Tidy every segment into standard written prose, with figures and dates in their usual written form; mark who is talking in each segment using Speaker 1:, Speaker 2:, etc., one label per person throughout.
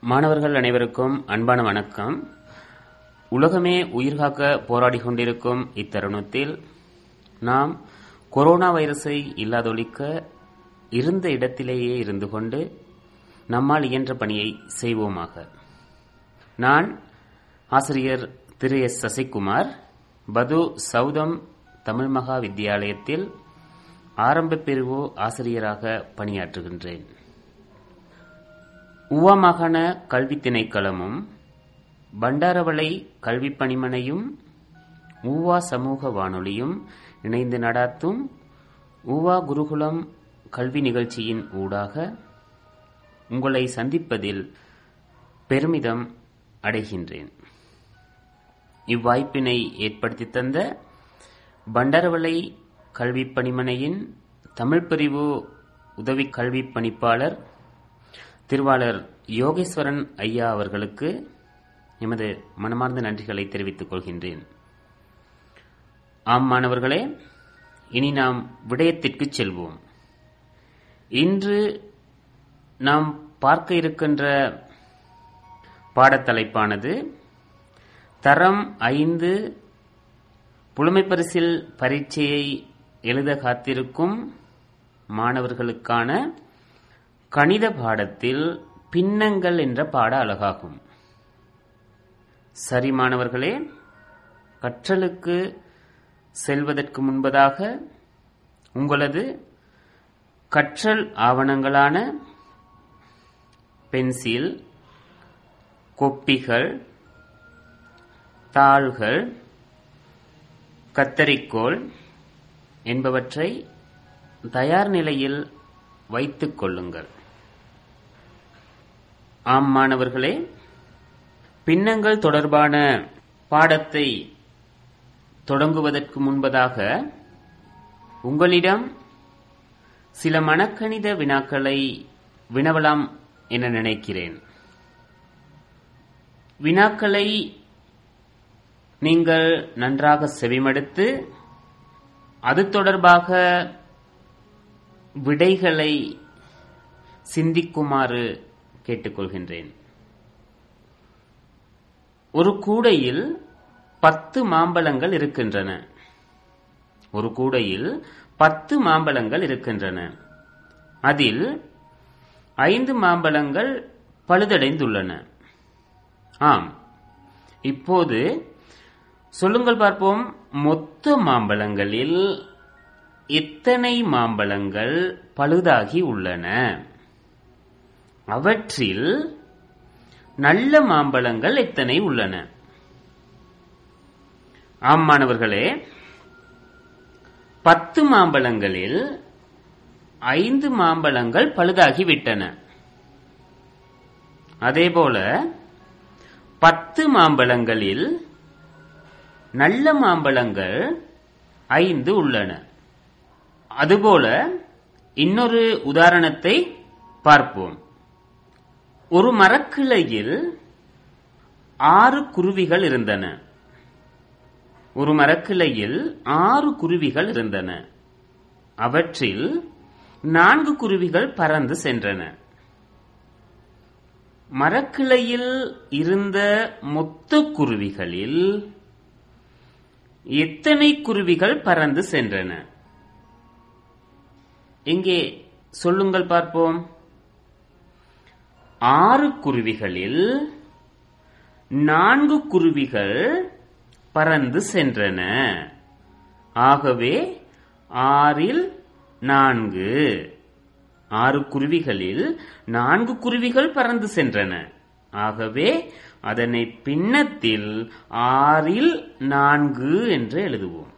Speaker 1: மாணவர்கள் அனைவருக்கும் அன்பான வணக்கம். உலகமே உயிர்காக்க போராடி கொண்டிருக்கும் இத்தருணத்தில் நாம் கொரோனா வைரஸை இல்லாதொழிக்க இருந்த இடத்திலேயே இருந்து கொண்டு நம்மால் இயன்ற பணியை செய்வோமாக. நான் ஆசிரியர் திரு எஸ் சசிகுமார், பது சௌதம் தமிழ் மகா வித்தியாலயத்தில் ஆரம்ப பிரிவு ஆசிரியராக பணியாற்றுகின்றேன். உவா மாகாண கல்வி திணைக்களமும் பண்டாரவளை கல்வி பணிமனையும் உவா சமூக வானொலியும் இணைந்து நடாத்தும் உவா குருகுலம் கல்வி நிகழ்ச்சியின் ஊடாக உங்களை சந்திப்பதில் பெருமிதம் அடைகின்றேன். இவ்வாய்ப்பினை ஏற்படுத்தி தந்த பண்டாரவளை கல்வி பணிமனையின் தமிழ் பிரிவு உதவி கல்வி பணிப்பாளர் திருவாளர் யோகேஸ்வரன் ஐயா அவர்களுக்கு எமது மனமார்ந்த நன்றிகளை தெரிவித்துக் கொள்கின்றேன். ஆம் மாணவர்களே, இனி நாம் விடயத்திற்கு செல்வோம். இன்று நாம் பார்க்க இருக்கின்ற பாடத்தலைப்பானது தரம் 5 புலமைப்பரிசில் பரீட்சையை எழுத காத்திருக்கும் மாணவர்களுக்கான கணித பாடத்தில் பின்னங்கள் என்ற பாட அலகாகும். சரி மாணவர்களே, கற்றலுக்கு செல்வதற்கு முன்பதாக உங்களது கற்றல் ஆவணங்களான பென்சில், கொப்பிகள், தாள்கள், கத்தரிக்கோல் என்பவற்றை தயார் நிலையில் வைத்துக் கொள்ளுங்கள். ஆம் மாணவர்களே, பின்னங்கள் தொடர்பான பாடத்தை தொடங்குவதற்கு முன்பதாக உங்களிடம் சில மனக்கணித வினாக்களை வினவலாம் என நினைக்கிறேன். வினாக்களை நீங்கள் நன்றாக செவிமடுத்து அது தொடர்பாக விடைகளை சிந்திக்குமாறு கேட்டுக்கொள்கின்றேன். ஒரு கூடையில் 10 மாம்பழங்கள் இருக்கின்றன. ஒரு கூடையில் 10 மாம்பழங்கள் இருக்கின்றன. அதில் 5 மாம்பழங்கள் பழுதடைந்துள்ளன. ஆம், இப்போது சொல்லுங்கள் பார்ப்போம், மொத்த மாம்பழங்களில் எத்தனை மாம்பழங்கள் பழுதாகி உள்ளன? அவற்றில் நல்ல மாம்பழங்கள் எத்தனை உள்ளன? ஆம் மாணவர்களே, 10 மாம்பழங்களில் 5 மாம்பழங்கள் பழுதாகிவிட்டன. அதேபோல 10 மாம்பழங்களில் நல்ல மாம்பழங்கள் 5 உள்ளன. அதுபோல இன்னொரு உதாரணத்தை பார்ப்போம். ஒரு மரக்கிளையில் 6 குருவிகள் இருந்தன. ஒரு மரக்கிளையில் 6 குருவிகள் இருந்தன. அவற்றில் 4 குருவிகள் பறந்து சென்றன. மரக்கிளையில் இருந்த மொத்த குருவிகளில் எத்தனை குருவிகள் பறந்து சென்றன? இங்கே சொல்லுங்கள் பார்ப்போம். 6 குருவிகளில் 4 குருவிகள் பறந்து சென்றன. ஆகவே 6 4. 6 குருவிகளில் 4 குருவிகள் பறந்து சென்றன. ஆகவே அதனை பின்னத்தில் 6 4 என்று எழுதுவோம்.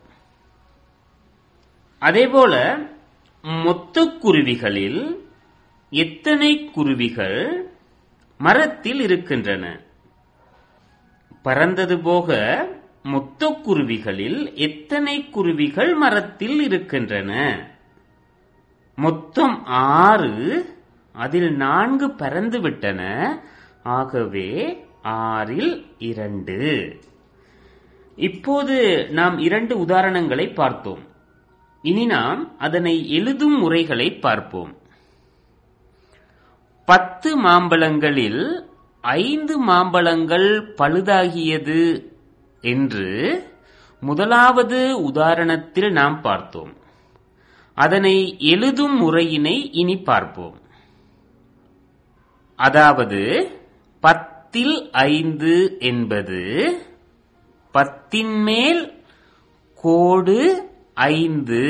Speaker 1: அதேபோல மொத்த குருவிகளில் எத்தனை குருவிகள் மரத்தில் இருக்கின்றன? பறந்தது போக மொத்த குருவிகளில் எத்தனை குருவிகள் மரத்தில் இருக்கின்றன? மொத்தம் 6, அதில் 4 பறந்து விட்டன. ஆகவே 6 2. இப்போது நாம் 2 உதாரணங்களை பார்த்தோம். இனி நாம் அதனை எழுதும் முறைகளை பார்ப்போம். 10 மாம்பழங்களில் 5 மாம்பழங்கள் பழுதாகியது என்று முதலாவது உதாரணத்தில் நாம் பார்த்தோம். அதனை எழுதும் முறையினை இனி பார்ப்போம். அதாவது 10ல் 5 என்பது 10ன் மேல் கோடு 5,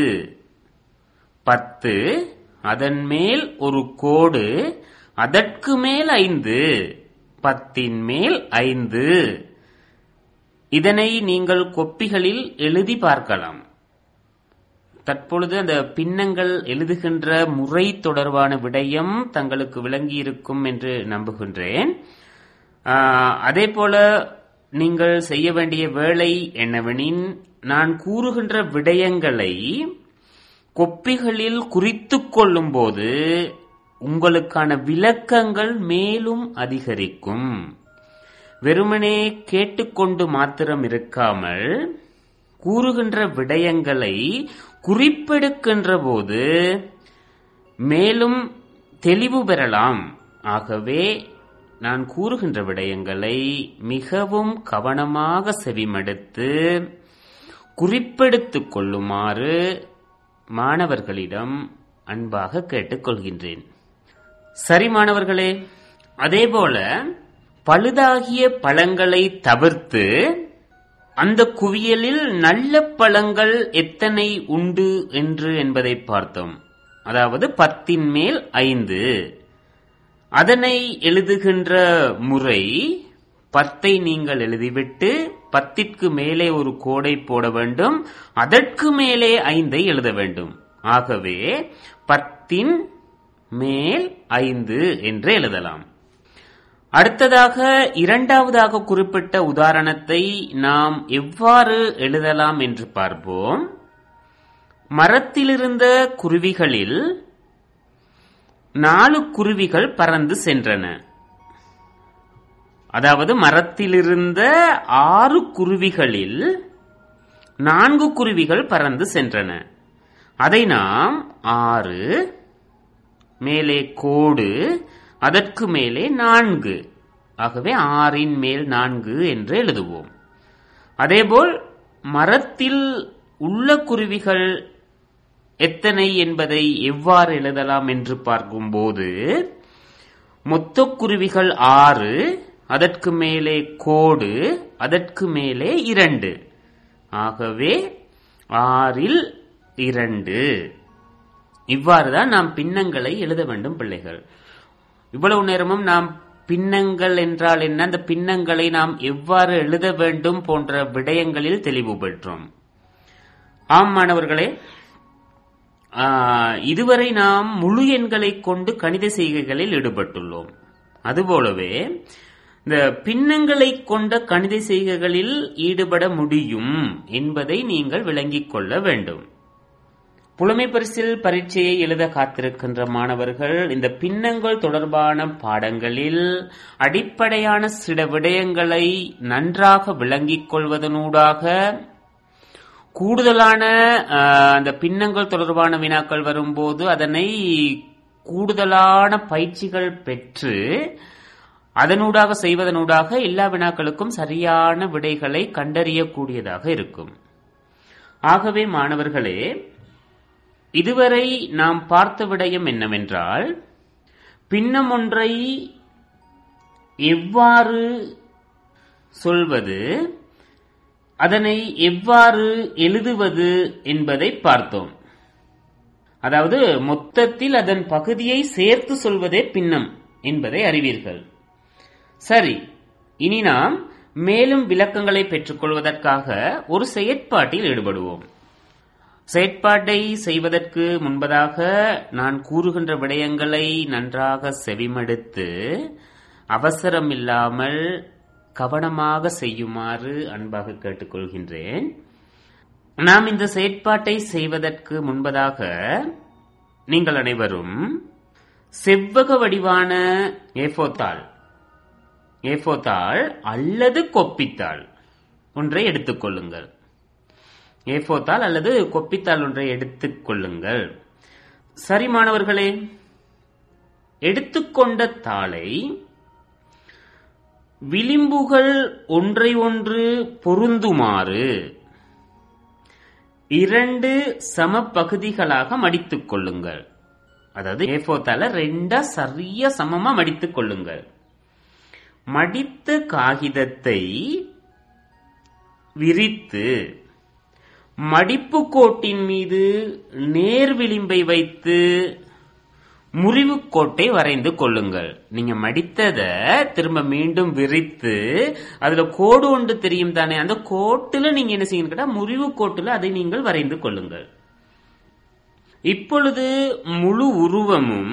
Speaker 1: 10 அதன் மேல் ஒரு கோடு, அதற்கு மேல் 5, 10ன் மேல் 5. இதனை நீங்கள் கொப்பிகளில் எழுதி பார்க்கலாம். தற்பொழுது அந்த பின்னங்கள் எழுதுகின்ற முறை தொடர்பான விடயம் தங்களுக்கு விளங்கியிருக்கும் என்று நம்புகின்றேன். அதேபோல நீங்கள் செய்ய வேண்டிய வேலை என்னவெனின், நான் கூறுகின்ற விடயங்களை கொப்பிகளில் குறித்துக் கொள்ளும் போது உங்களுக்கான விளக்கங்கள் மேலும் அதிகரிக்கும். வெறுமனே கேட்டுக்கொண்டு மாத்திரம் இருக்காமல் கூறுகின்ற விடயங்களை குறிப்பெடுக்கின்ற போது மேலும் தெளிவு பெறலாம். ஆகவே நான் கூறுகின்ற விடயங்களை மிகவும் கவனமாக செவிமடுத்து குறிப்பெடுத்துக் கொள்ளுமாறு மாணவர்களிடம் அன்பாக கேட்டுக்கொள்கின்றேன். சரி மாணவர்களே, அதேபோல பழுதாகிய பழங்களை தவிர்த்து அந்த குவியலில் நல்ல பழங்கள் எத்தனை உண்டு என்பதை பார்த்தோம். அதாவது 10ன் மேல் 5. அதனை எழுதுகின்ற முறை, 10ஐ நீங்கள் எழுதிவிட்டு 10ற்கு மேலே ஒரு கோடை போட வேண்டும், அதற்கு மேலே 5ஐ எழுத வேண்டும். ஆகவே 10ன் மேல் 5 என்று எழுதலாம். அடுத்ததாக இரண்டாவதாக குறிப்பிட்ட உதாரணத்தை நாம் எவ்வாறு எழுதலாம் என்று பார்ப்போம். மரத்திலிருந்த குருவிகளில் 4 குருவிகள் பறந்து சென்றன. அதாவது மரத்திலிருந்த 6 குருவிகளில் 4 குருவிகள் பறந்து சென்றன. அதை நாம் 6 மேலே கோடு, அதற்கு மேலே 4, ஆகவே 6ன் மேல் 4 என்று எழுதுவோம். அதேபோல் மரத்தில் உள்ள குருவிகள் எத்தனை என்பதை எவ்வாறு எழுதலாம் என்று பார்க்கும்போது, மொத்த குருவிகள் 6, அதற்கு மேலே கோடு, அதற்கு மேலே 2, ஆகவே 6ல் 2. இவ்வாறுதான் நாம் பின்னங்களை எழுத வேண்டும் பிள்ளைகள். இவ்வளவு நேரமும் நாம் பின்னங்கள் என்றால் என்ன, அந்த பின்னங்களை நாம் எவ்வாறு எழுத வேண்டும் போன்ற விடயங்களில் தெளிவு பெற்றோம். ஆம் மாணவர்களே, இதுவரை நாம் முழு எண்களை கொண்டு கணித செய்கைகளில் ஈடுபட்டுள்ளோம். அதுபோலவே இந்த பின்னங்களை கொண்ட கணித செய்கைகளில் ஈடுபட முடியும் என்பதை நீங்கள் விளங்கிக் கொள்ள வேண்டும். புலமை பரிசில் பரீட்சையை எழுத காத்திருக்கின்ற மாணவர்கள் இந்த பின்னங்கள் தொடர்பான பாடங்களில் அடிப்படையான சில விடயங்களை நன்றாக விளங்கிக் கொள்வதனூடாக கூடுதலான அந்த பின்னங்கள் தொடர்பான வினாக்கள் வரும்போது அதனை கூடுதலான பயிற்சிகள் பெற்று அதனூடாக செய்வதனூடாக எல்லா வினாக்களுக்கும் சரியான விடைகளை கண்டறியக்கூடியதாக இருக்கும். ஆகவே மாணவர்களே, இதுவரை நாம் பார்த்த விடயம் என்னவென்றால், பின்னம் ஒன்றை எவ்வாறு சொல்வது, அதனை எவ்வாறு எழுதுவது என்பதை பார்த்தோம். அதாவது மொத்தத்தில் அதன் பகுதியை சேர்த்து சொல்வதே பின்னம் என்பதை அறிவீர்கள். சரி, இனி நாம் மேலும் விளக்கங்களை பெற்றுக்கொள்வதற்காக ஒரு செயற்பாட்டில் ஈடுபடுவோம். செயற்பாட்டை செய்வதற்கு முன்பதாக நான் கூறுகின்ற விடயங்களை நன்றாக செவிமடுத்து அவசரமில்லாமல் கவனமாக செய்யுமாறு அன்பாக கேட்டுக்கொள்கின்றேன். நாம் இந்த செயற்பாட்டை செய்வதற்கு முன்பதாக நீங்கள் அனைவரும் செவ்வக வடிவான A4 தாள் அல்லது கொப்பித்தாள் ஒன்றை எடுத்துக்கொள்ளுங்கள். A4 தாள் அல்லது கொப்பித்தாள் ஒன்றை எடுத்துக்கொள்ளுங்கள். சரி மாணவர்களே, எடுத்துக்கொண்ட தாளை விளிம்புகள் ஒன்றை ஒன்று பொருந்துமாறு 2 சம பகுதிகளாக மடித்துக் கொள்ளுங்கள். அதாவது A4 தாளை 2 சரியா சமமா மடித்துக் கொள்ளுங்கள். மடித்த காகிதத்தை விரித்து மடிப்பு கோட்டின் மீது நேர் விளிம்பை வைத்து முறிவு கோட்டை வரைந்து கொள்ளுங்கள். நீங்க மடித்தத திரும்ப மீண்டும் விரித்து அதுல கோடு ஒன்று தெரியும் தானே, அந்த கோட்டுல நீங்க என்ன செய்யணும் கேட்டா முறிவு கோட்டுல அதை நீங்கள் வரைந்து கொள்ளுங்கள். இப்பொழுது முழு உருவமும்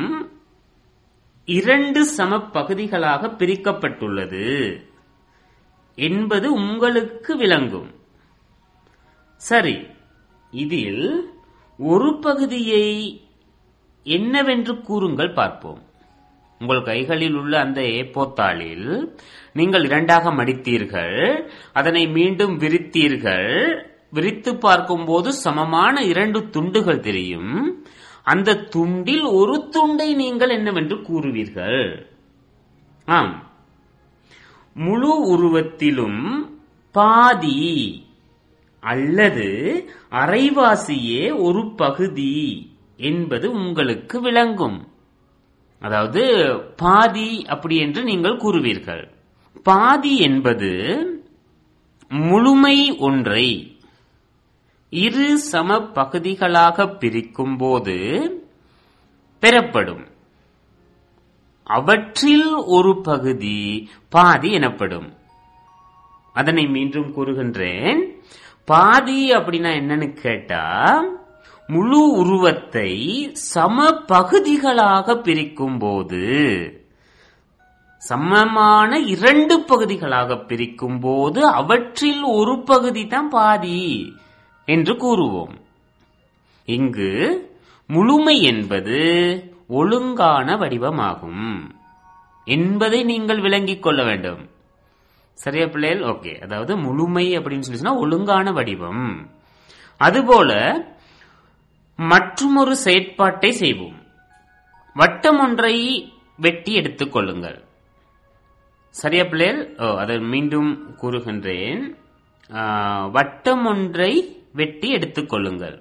Speaker 1: 2 சம பகுதிகளாக பிரிக்கப்பட்டுள்ளது என்பது உங்களுக்கு விளங்கும். சரி, இதில் ஒரு பகுதியை என்னவென்று கூறுங்கள் பார்ப்போம். உங்கள் கைகளில் உள்ள அந்த A4 தாளில் நீங்கள் 2ஆக மடித்தீர்கள், அதனை மீண்டும் விரித்தீர்கள். விரித்து பார்க்கும்போது சமமான 2 துண்டுகள் தெரியும். அந்த துண்டில் ஒரு துண்டை நீங்கள் என்னவென்று கூறுவீர்கள்? ஆம், முழு உருவத்திலும் பாதி அல்லது அரைவாசியே ஒரு பகுதி என்பது உங்களுக்கு விளங்கும். அதாவது பாதி அப்படி என்று நீங்கள் கூறுவீர்கள். பாதி என்பது முழுமை ஒன்றை 2 சம பகுதிகளாக பிரிக்கும் போது பெறப்படும். அவற்றில் ஒரு பகுதி பாதி எனப்படும். அதனை மீண்டும் கூறுகின்றேன். பாதி அப்படின்னா என்னன்னு கேட்டா, முழு உருவத்தை சம பகுதிகளாக பிரிக்கும் போது, சமமான 2 பகுதிகளாக பிரிக்கும் போது அவற்றில் ஒரு பகுதி தான் பாதி என்று கூறுவோம். இங்கு முழுமை என்பது ஒழுங்கான வடிவமாகும் என்பதை நீங்கள் விளங்கிக் கொள்ள வேண்டும். சரியா பிள்ளைகள்? ஓகே. அதாவது முழுமை அப்படின்னு சொல்லி சொன்னா ஒழுங்கான வடிவம். அதுபோல மற்றொரு செயற்பாட்டை செய்வோம். வட்டம் ஒன்றை வெட்டி எடுத்துக் கொள்ளுங்கள். சரியா பிள்ளைகள்? அதை மீண்டும் கூறுகின்றேன். வட்டம் ஒன்றை வெட்டி எடுத்துக் கொள்ளுங்கள்.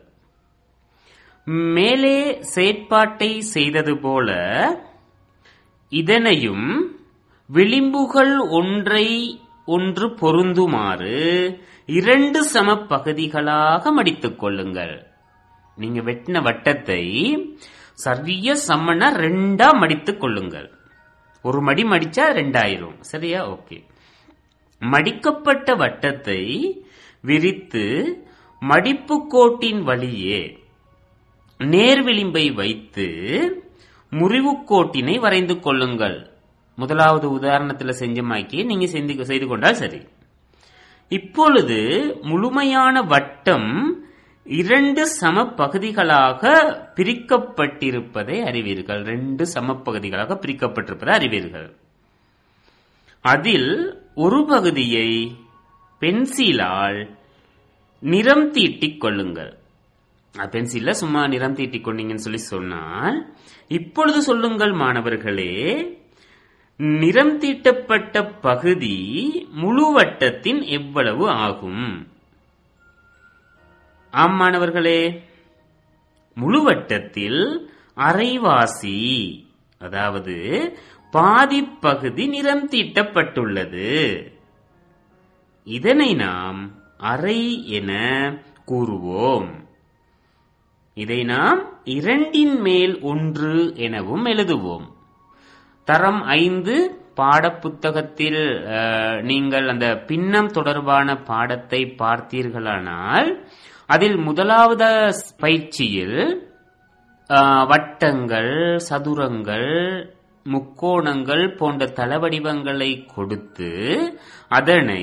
Speaker 1: மேலே செயற்பாட்டை செய்தது போல இதனையும் விளிம்புகள் ஒன்றை ஒன்று பொருந்துமாறு 2 சம பகுதிகளாக மடித்துக் கொள்ளுங்கள். நீங்க வெட்டின வட்டத்தை சரிய சமனா 2ஆ மடித்துக் கொள்ளுங்கள். ஒரு மடி மடிச்சா 2 ஆயிரும். சரியா? ஓகே. மடிக்கப்பட்ட வட்டத்தை விரித்து மடிப்பு கோட்டின் வழியே நேர் விளிம்பை வைத்து முறிவு கோட்டினை வரைந்து கொள்ளுங்கள். முதலாவது உதாரணத்தில் செஞ்சமாக்கி நீங்க செய்து கொண்டால் சரி. இப்பொழுது முழுமையான வட்டம் 2 சம பகுதிகளாக பிரிக்கப்பட்டிருப்பதை அறிவீர்கள். 2 சம பகுதிகளாக பிரிக்கப்பட்டிருப்பதை அறிவீர்கள். அதில் ஒரு பகுதியை பென்சிலால் நிறம் தீட்டிக் கொள்ளுங்கள். பென்சில்ல சும்மா நிறம் தீட்டிக் கொண்டீங்கன்னு சொல்லி சொன்னால், இப்பொழுது சொல்லுங்கள் மாணவர்களே, நிறம் தீட்டப்பட்ட பகுதி முழு வட்டத்தின் எவ்வளவு ஆகும்? ஆம் மாணவர்களே, முழு வட்டத்தில் அரைவாசி, அதாவது பாதி பகுதி நிறம் தீட்டப்பட்டுள்ளது. இதனை நாம் அரை என கூறுவோம். இதை நாம் 2 மேல் 1 எனவும் எழுதுவோம். தரம் 5 பாடப்புத்தகத்தில் நீங்கள் அந்த பின்னம் தொடர்பான பாடத்தை பார்த்தீர்களானால், அதில் முதலாவது பயிற்சியில் வட்டங்கள், சதுரங்கள், முக்கோணங்கள் போன்ற தளவடிவங்களை கொடுத்து அதனை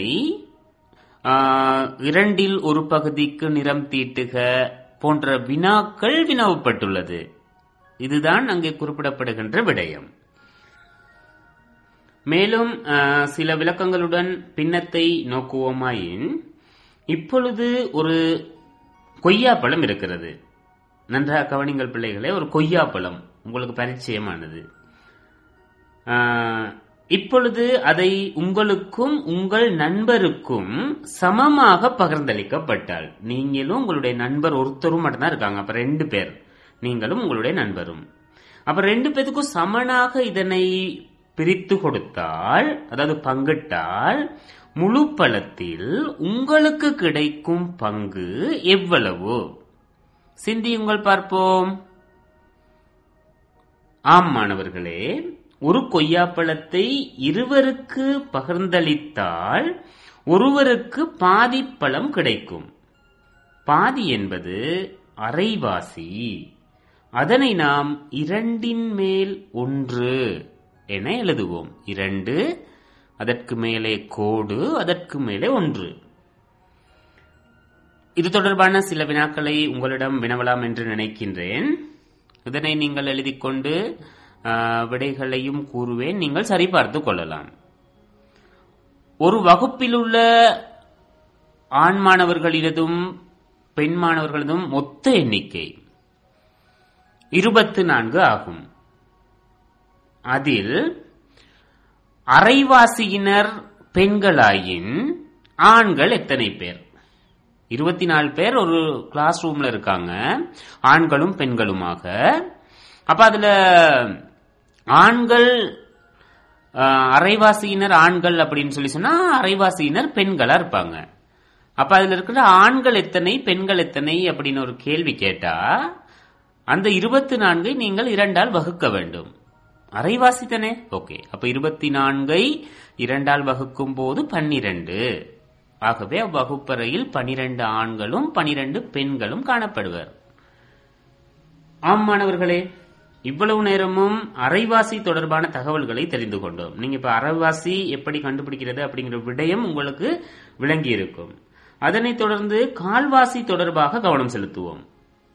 Speaker 1: 2இல் ஒரு பகுதிக்கு நிறம் தீட்டுக போன்ற வினாக்கள் வினவப்பட்டுள்ளது. இதுதான் அங்கே குறிப்பிடப்படுகின்ற விடயம். மேலும் சில விளக்கங்களுடன் பின்னத்தை நோக்குவோமாயின், இப்பொழுது ஒரு கொய்யாப்பழம் இருக்கிறது. நன்றாக கவனிங்கள் பிள்ளைகளே. ஒரு கொய்யாப்பழம் உங்களுக்கு பரிச்சயமானது. இப்பொழுது அதை உங்களுக்கும் உங்கள் நண்பருக்கும் சமமாக பகிர்ந்தளிக்கப்பட்டால், நீங்களும் உங்களுடைய நண்பர் ஒருத்தரும் மட்டும்தான் இருக்காங்க, அப்ப 2 பேர், நீங்களும் உங்களுடைய நண்பரும், அப்ப 2 பேருக்கும் சமனாக இதனை பிரித்து கொடுத்தால், அதாவது பங்கிட்டால், முழு பழத்தில் உங்களுக்கு கிடைக்கும் பங்கு எவ்வளவு? சிந்தியுங்கள் பார்ப்போம். ஆம் மாணவர்களே, ஒரு கொய்யாப்பழத்தை இருவருக்கு பகிர்ந்தளித்தால் ஒருவருக்கு பாதி பழம் கிடைக்கும். பாதி என்பது அரைவாசி. அதனை நாம் 2ன் மேல் 1 என எழுதுவோம். 2, அதற்கு மேலே கோடு, அதற்கு மேலே 1. இது தொடர்பான சில வினாக்களை உங்களிடம் வினவலாம் என்று நினைக்கின்றேன். இதனை நீங்கள் எழுதிக் கொண்டு விடைகளையும் கூறுவேன், நீங்கள் சரிபார்த்துக் கொள்ளலாம். ஒரு வகுப்பில் உள்ள ஆண் மாணவர்களிடதும் பெண் மாணவர்களதும் மொத்த எண்ணிக்கை 24 ஆகும். அதில் அரைவாசியினர் பெண்களாயின் ஆண்கள் எத்தனை பேர்? 24 பேர் ஒரு கிளாஸ் ரூம்ல இருக்காங்க, ஆண்களும் பெண்களுமாக. அப்ப அதுல ஆண்கள் அரைவாசியினர் ஆண்கள் அப்படின்னு சொல்லி சொன்னா அரைவாசியினர் பெண்களா இருப்பாங்க. அப்ப அதுல இருக்கிற ஆண்கள் எத்தனை பெண்கள் எத்தனை அப்படின்னு ஒரு கேள்வி கேட்டா அந்த 24 நீங்கள் 2ஆல் வகுக்க வேண்டும். அரைவாசி தானே? ஓகே. அப்ப 24ஐ 2ஆல் வகுக்கும் போது 12. ஆகவே வகுப்பறையில் 12 ஆண்களும் 12 பெண்களும் காணப்படுவர். ஆம் மாணவர்களே, இவ்வளவு நேரமும் அரைவாசி தொடர்பான தகவல்களை தெரிந்து கொண்டோம். நீங்க இப்ப அரைவாசி எப்படி கண்டுபிடிக்கிறது அப்படிங்கிற விடயம் உங்களுக்கு விளங்கி இருக்கும். அதனைத் தொடர்ந்து கால்வாசி தொடர்பாக கவனம் செலுத்துவோம்.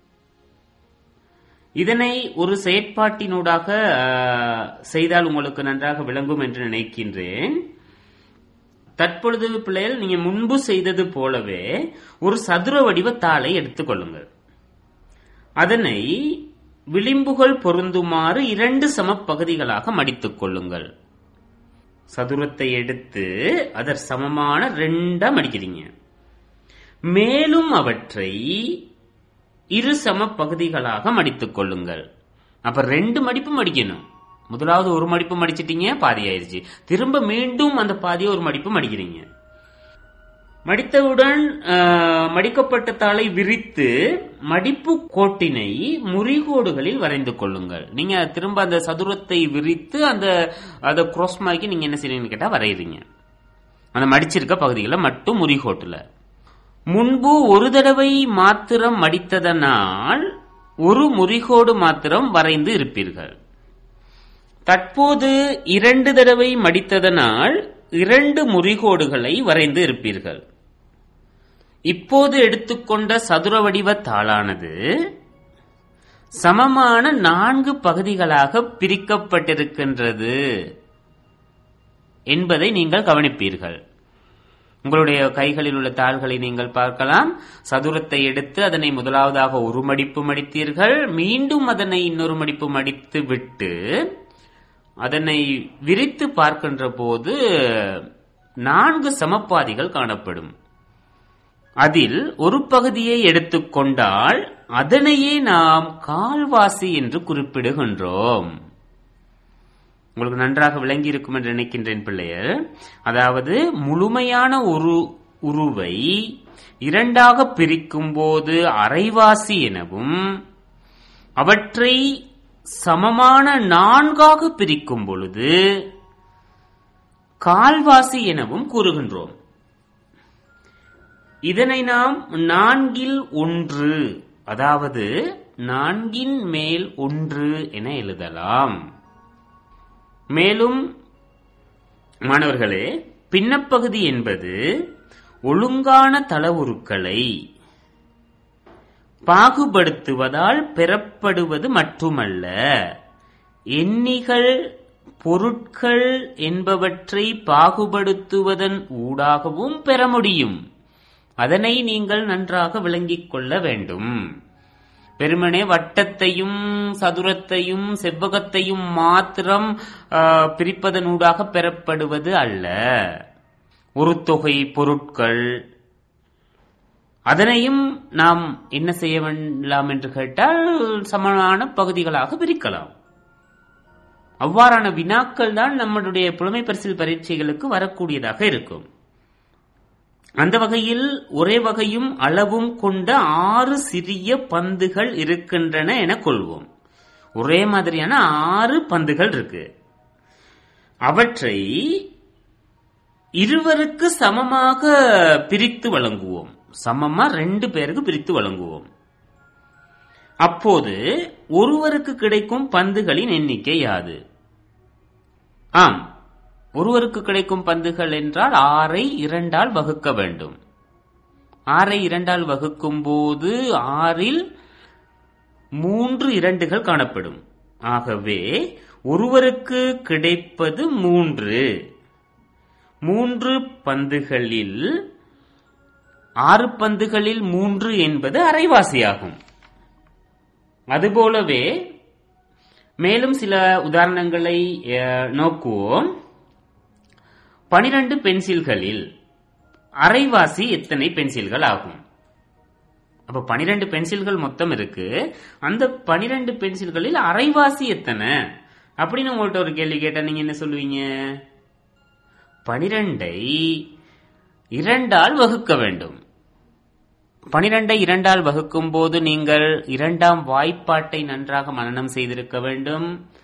Speaker 1: இதனை ஒரு செயற்பாட்டினூடாக செய்தால் உங்களுக்கு நன்றாக விளங்கும் என்று நினைக்கின்றேன். தற்பொழுது பிள்ளைகள் நீங்க முன்பு செய்தது போலவே ஒரு சதுர வடிவ தாளை எடுத்துக் கொள்ளுங்கள். அதனை விளிம்புகள் பொருந்துமாறு 2 சமப்பகுதிகளாக மடித்துக் கொள்ளுங்கள். சதுரத்தை எடுத்து அதற்கு சமமான 2ஆ மடிக்கிறீங்க. மேலும் அவற்றை 2 சமப்பகுதிகளாக மடித்துக் கொள்ளுங்கள். அப்ப 2 மடிப்பு மடிக்கணும். முதலாவது ஒரு மடிப்பு மடிச்சிட்டீங்க, பாதி ஆயிருச்சு. திரும்ப மீண்டும் அந்த பாதியை ஒரு மடிப்பு மடிக்கிறீங்க. மடித்தவுடன் மடிக்கப்பட்ட தாளை விரித்து மடிப்பு கோட்டினை முறிகோடுகளில் வரைந்து கொள்ளுங்கள். நீங்க திரும்ப அந்த சதுரத்தை விரித்து அந்த கிராஸ் மார்க்கி நீங்க என்ன செய்றீங்கன்னு கேட்டா வரையறீங்க. அந்த மடிச்சிருக்க பகுதிகளை மட்டும் முறிகோட்டுல. முன்பு ஒரு தடவை மாத்திரம் மடித்ததனால் ஒரு முறிகோடு மாத்திரம் வரைந்து இருப்பீர்கள். தற்போது 2 தடவை மடித்ததனால் 2 முறிகோடுகளை வரைந்து இருப்பீர்கள். இப்போது எடுத்துக்கொண்ட சதுர வடிவ தாளானது சமமான 4 பகுதிகளாக பிரிக்கப்பட்டிருக்கின்றது என்பதை நீங்கள் கவனிப்பீர்கள். உங்களுடைய கைகளில் உள்ள தாள்களை நீங்கள் பார்க்கலாம். சதுரத்தை எடுத்து அதனை முதலாவதாக ஒரு மடிப்பு மடித்தீர்கள், மீண்டும் அதனை இன்னொரு மடிப்பு மடித்து விட்டு அதனை விரித்து பார்க்கின்ற போது 4 சமப்பாதிகள் காணப்படும். அதில் ஒரு பகுதியை எடுத்துக்கொண்டால் அதனையே நாம் கால்வாசி என்று குறிப்பிடுகின்றோம். உங்களுக்கு நன்றாக விளங்கி இருக்கும் என்று நினைக்கின்றேன் பிள்ளைகள். அதாவது முழுமையான ஒரு உருவை 2ஆக பிரிக்கும் போது அரைவாசி எனவும் அவற்றை சமமான 4ஆக பிரிக்கும் பொழுது கால்வாசி எனவும் கூறுகின்றோம். இதனை நாம் 4ல் 1, அதாவது 4ன் மேல் 1 என எழுதலாம். மேலும் மாணவர்களே, பின்னப்பகுதி என்பது ஒழுங்கான தளவுருக்களை பாகுபடுத்துவதால் பெறப்படுவது மட்டுமல்ல, எண்ணிகள், பொருட்கள் என்பவற்றை பாகுபடுத்துவதன் ஊடாகவும் பெற முடியும். அதனை நீங்கள் நன்றாக விளங்கிக் கொள்ள வேண்டும். வெறுமனே வட்டத்தையும் சதுரத்தையும் செவ்வகத்தையும் மாத்திரம் பிரிப்பதனூடாக பெறப்படுவது அல்ல. ஒரு தொகை பொருட்கள் அதனையும் நாம் என்ன செய்ய வேண்டாம் என்று கேட்டால் சமமான பகுதிகளாக பிரிக்கலாம். அவ்வாறான வினாக்கள் தான் நம்முடைய புலமை பரிசில் பரீட்சைகளுக்கு வரக்கூடியதாக இருக்கும். அந்த வகையில் ஒரே வகையும் அளவும் கொண்ட 6 சிறிய பந்துகள் இருக்கின்றன என கொள்வோம். ஒரே மாதிரியான 6 பந்துகள் இருக்கு. அவற்றை இருவருக்கு சமமாக பிரித்து வழங்குவோம். சமமா 2 பேருக்கு பிரித்து வழங்குவோம். அப்போது ஒருவருக்கு கிடைக்கும் பந்துகளின் எண்ணிக்கை யாது? ஆம், ஒருவருக்கு கிடைக்கும் பந்துகள் என்றால் 6ஐ 2ஆல் வகுக்க வேண்டும். 6ஐ 2ஆல் வகுக்கும் போது 6இல் 3 2கள் காணப்படும். ஆகவே ஒருவருக்கு கிடைப்பது 3 பந்துகளில் 6 பந்துகளில் 3 என்பது அரைவாசியாகும். அதுபோலவே மேலும் சில உதாரணங்களை நோக்குவோம். 12 பென்சில்களில் அரைவாசி எத்தனை பென்சில்கள் ஆகும்? அப்ப 12 பென்சில்கள் மொத்தம் இருக்கு. அந்த 12 பென்சில்களில் அரைவாசி எத்தனை அப்படின்னு உங்கள்கிட்ட ஒரு கேள்வி கேட்டா நீங்க என்ன சொல்லுவீங்க? 12ஐ 2ஆல் வகுக்க வேண்டும். 12ஐ 2ஆல் வகுக்கும் போது நீங்கள் 2ஆம் வாய்ப்பாட்டை நன்றாக மனனம் செய்திருக்க வேண்டும்.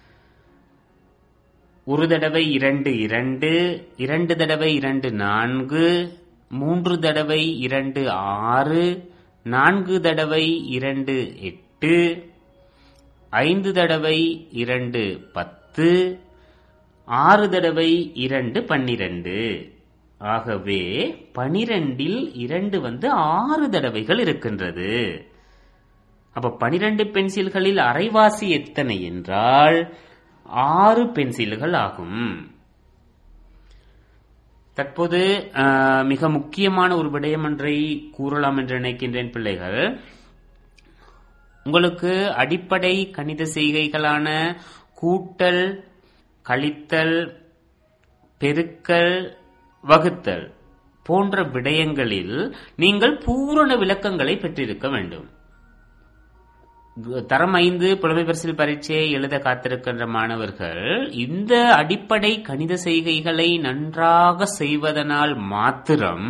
Speaker 1: ஒரு தடவை 2 2, 2 தடவை 2 4, 3 தடவை 2 6, 4 தடவை 2 8, 5 தடவை 2 10, 6 தடவை 2 12. ஆகவே 12இல் 2 6 தடவைகள் இருக்கின்றது. அப்ப 12 பென்சில்களில் அரைவாசி எத்தனை என்றால் 6 பென்சில்கள் ஆகும். தற்போது மிக முக்கியமான ஒரு விடயம் ஒன்றை கூறலாம் என்று நினைக்கின்றேன் பிள்ளைகள். உங்களுக்கு அடிப்படை கணித செய்கைகளான கூட்டல், கழித்தல், பெருக்கல், வகுத்தல் போன்ற விடயங்களில் நீங்கள் பூரண விளக்கங்களை பெற்றிருக்க வேண்டும். தரம் 5 புலமை பரிசில் பரீட்சையை எழுத காத்திருக்கின்ற மாணவர்கள் இந்த அடிப்படை கணித செய்கைகளை நன்றாக செய்வதனால் மாத்திரம்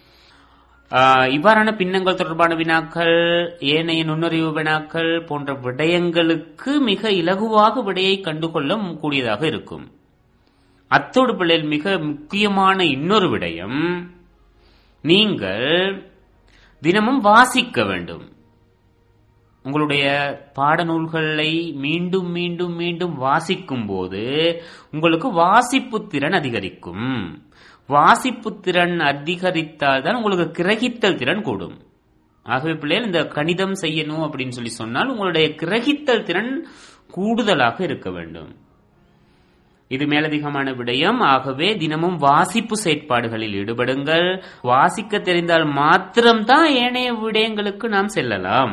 Speaker 1: இவ்வாறான பின்னங்கள் தொடர்பான வினாக்கள், ஏனைய நுண்ணறிவு வினாக்கள் போன்ற விடயங்களுக்கு மிக இலகுவாக விடையை கண்டுகொள்ள கூடியதாக இருக்கும். அத்தோடு பிள்ளைகள் மிக முக்கியமான இன்னொரு விடயம், நீங்கள் தினமும் வாசிக்க வேண்டும். உங்களுடைய பாடநூல்களை மீண்டும் மீண்டும் மீண்டும் வாசிக்கும் போது உங்களுக்கு வாசிப்பு திறன் அதிகரிக்கும். வாசிப்பு திறன் அதிகரித்தால் தான் உங்களுக்கு கிரகித்தல் திறன் கூடும். ஆகவே பிள்ளைகள் இந்த கணிதம் செய்யணும் அப்படின்னு சொல்லி சொன்னால் உங்களுடைய கிரகித்தல் திறன் கூடுதலாக இருக்க வேண்டும். இது மேலதிகமான விடயம். ஆகவே தினமும் வாசிப்பு செயற்பாடுகளில் ஈடுபடுங்கள். வாசிக்க தெரிந்தால் மாத்திரம்தான் ஏனைய விடயங்களுக்கு நாம் செல்லலாம்.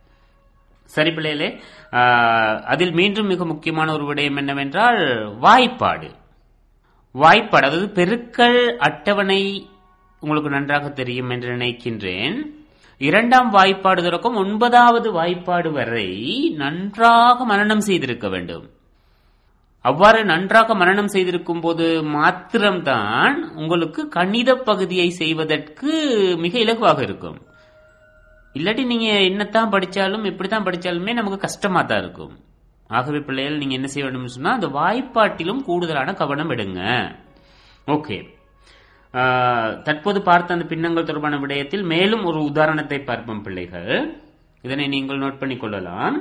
Speaker 1: சரி பிள்ளைகளே, அதில் மீண்டும் மிக முக்கியமான ஒரு விடயம் என்னவென்றால் வாய்ப்பாடு. அதாவது பெருக்கல் அட்டவணை உங்களுக்கு நன்றாக தெரியும் என்று நினைக்கின்றேன். 2ஆம் வாய்ப்பாடு தொடக்கம் 9வது வாய்ப்பாடு வரை நன்றாக மனனம் செய்திருக்க வேண்டும். அவ்வாறு நன்றாக மனனம் செய்திருக்கும் போது மாத்திரம்தான் உங்களுக்கு கணித பகுதியை செய்வதற்கு மிக இலகுவாக இருக்கும். இல்லாட்டி நீங்க என்னத்தான் படிச்சாலும் எப்படித்தான் படிச்சாலுமே நமக்கு கஷ்டமா தான் இருக்கும். ஆகவே பிள்ளைகள் நீங்க என்ன செய்ய வேண்டும் சொன்னா அந்த வாய்ப்பாட்டிலும் கூடுதலான கவனம் எடுங்க. ஓகே, தற்போது பார்த்த அந்த பின்னங்கள் தொடர்பான விடயத்தில் மேலும் ஒரு உதாரணத்தை பார்ப்போம் பிள்ளைகள். இதனை நீங்கள் நோட் பண்ணிக் கொள்ளலாம்.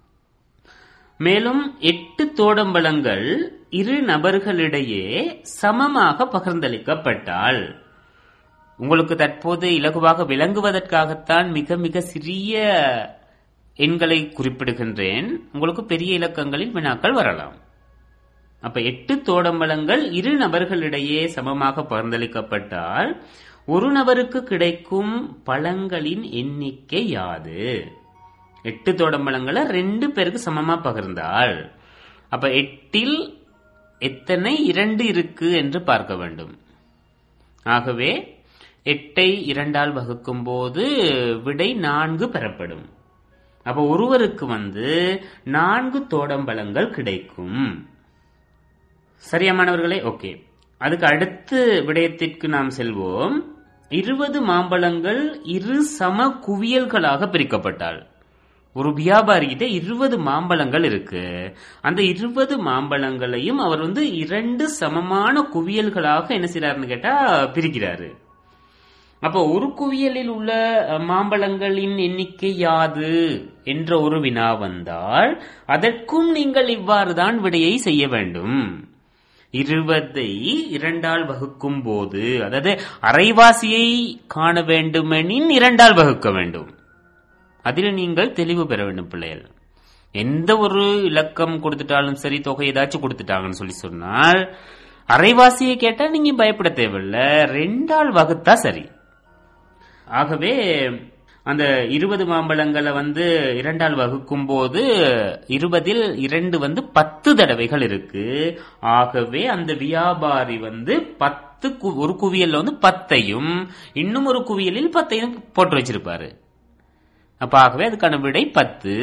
Speaker 1: மேலும் 8 தோடம்பழங்கள் 2 நபர்களிடையே சமமாக பகிர்ந்தளிக்கப்பட்டால், உங்களுக்கு தற்போது இலகுவாக விளங்குவதற்காகத்தான் மிக மிக சிறிய எண்களை குறிப்பிடுகின்றேன். உங்களுக்கு பெரிய இலக்கங்களில் வினாக்கள் வரலாம். அப்ப 8 தோடம்பழங்கள் 2 நபர்களிடையே சமமாக பகிர்ந்தளிக்கப்பட்டால் ஒரு நபருக்கு கிடைக்கும் பழங்களின் எண்ணிக்கை யாது? 8 தோடம்பழங்களை 2 பேருக்கு சமமா பகிர்ந்தால் அப்ப 8இல் எத்தனை 2 இருக்கு என்று பார்க்க வேண்டும். ஆகவே 8ஐ 2ஆல் வகுக்கும் போது விடை 4 பெறப்படும். அப்ப ஒருவருக்கு 4 தோடம்பழங்கள் கிடைக்கும். சரியா மாணவர்களே? ஓகே, அதுக்கு அடுத்த விடயத்திற்கு நாம் செல்வோம். 20 மாம்பழங்கள் 2 சம குவியல்களாக பிரிக்கப்பட்டால், ஒரு வியாபாரிகிட்ட 20 மாம்பழங்கள் இருக்கு. அந்த 20 மாம்பழங்களையும் அவர் 2 சமமான குவியல்களாக என்ன செய்யறாருன்னு கேட்டா பிரிக்கிறாரு. அப்ப ஒரு குவியலில் உள்ள மாம்பழங்களின் எண்ணிக்கை யாது என்ற ஒரு வினா வந்தால் அதற்கும் நீங்கள் இவ்வாறுதான் விடையை செய்ய வேண்டும். 20ஐ 2ஆல் வகுக்கும் போது, அதாவது அரைவாசியை காண வேண்டுமெனின் 2ஆல் வகுக்க வேண்டும். அதில் நீங்கள் தெளிவு பெற வேண்டும் பிள்ளைகள். எந்த ஒரு இலக்கம் கொடுத்துட்டாலும் சரி, தொகை ஏதாச்சும் கொடுத்துட்டாங்கன்னு சொல்லி சொன்னால் அரைவாசியை கேட்டா நீங்க பயப்பட தேவையில்லை, 2ஆல் வகுத்தா சரி. ஆகவே அந்த 20 மாம்பழங்களை 2ஆல் வகுக்கும் போது 20இல் 2 10 தடவைகள் இருக்கு. ஆகவே அந்த வியாபாரி 10 ஒரு குவியல்ல 10ஐயும் இன்னும் ஒரு குவியலில் 10ஐயும் போட்டு வச்சிருப்பாரு. அப்ப ஆகவே அதுக்கான விடை 10.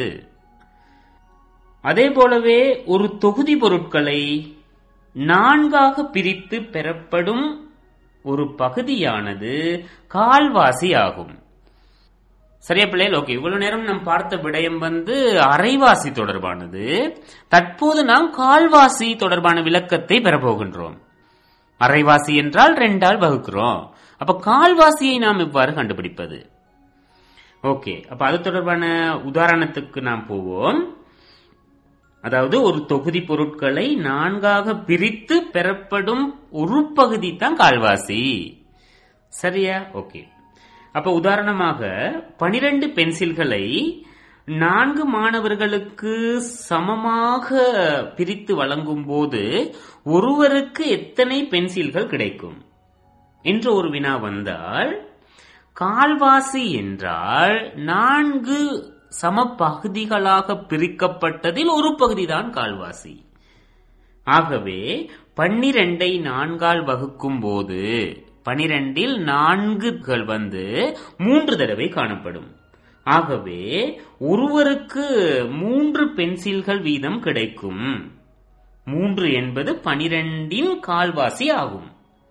Speaker 1: அதே போலவே ஒரு தொகுதி பொருட்களை 4ஆக பிரித்து பெறப்படும் ஒரு பகுதியானது கால்வாசி ஆகும். சரியா பிள்ளைகள்? ஓகே, இவ்வளவு நேரம் நாம் பார்த்த விடயம் அரைவாசி தொடர்பானது. தற்போது நாம் கால்வாசி தொடர்பான விளக்கத்தை பெறப்போகின்றோம். அரைவாசி என்றால் 2ஆல் வகுக்கிறோம். அப்ப கால்வாசியை நாம் இவ்வாறு கண்டுபிடிப்பது. ஓகே, அப்ப அது தொடர்பான உதாரணத்துக்கு நாம் போவோம். அதாவது ஒரு தொகுதி பொருட்களை 4ஆக பிரித்து பெறப்படும் ஒரு பகுதி தான் கால்வாசி. சரியா? ஓகே, அப்ப உதாரணமாக 12 பென்சில்களை 4 மாணவர்களுக்கு சமமாக பிரித்து வழங்கும் போது ஒருவருக்கு எத்தனை பென்சில்கள் கிடைக்கும் என்ற ஒரு வினா வந்தால், கால்வாசி என்றால் 4 சம பகுதிகளாக பிரிக்கப்பட்டதில் ஒரு பகுதி தான் கால்வாசி. ஆகவே 12ஐ 4ஆல் வகுக்கும் போது 12இல் 4கள் 3 தடவை காணப்படும். ஆகவே ஒருவருக்கு 3 பென்சில்கள் வீதம் கிடைக்கும். 3 என்பது 12இன் கால்வாசி ஆகும்.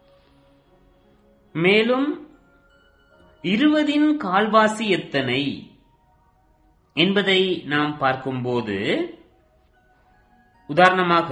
Speaker 1: மேலும் 20இன் கால்வாசி எத்தனை என்பதை நாம் பார்க்கும்போது, உதாரணமாக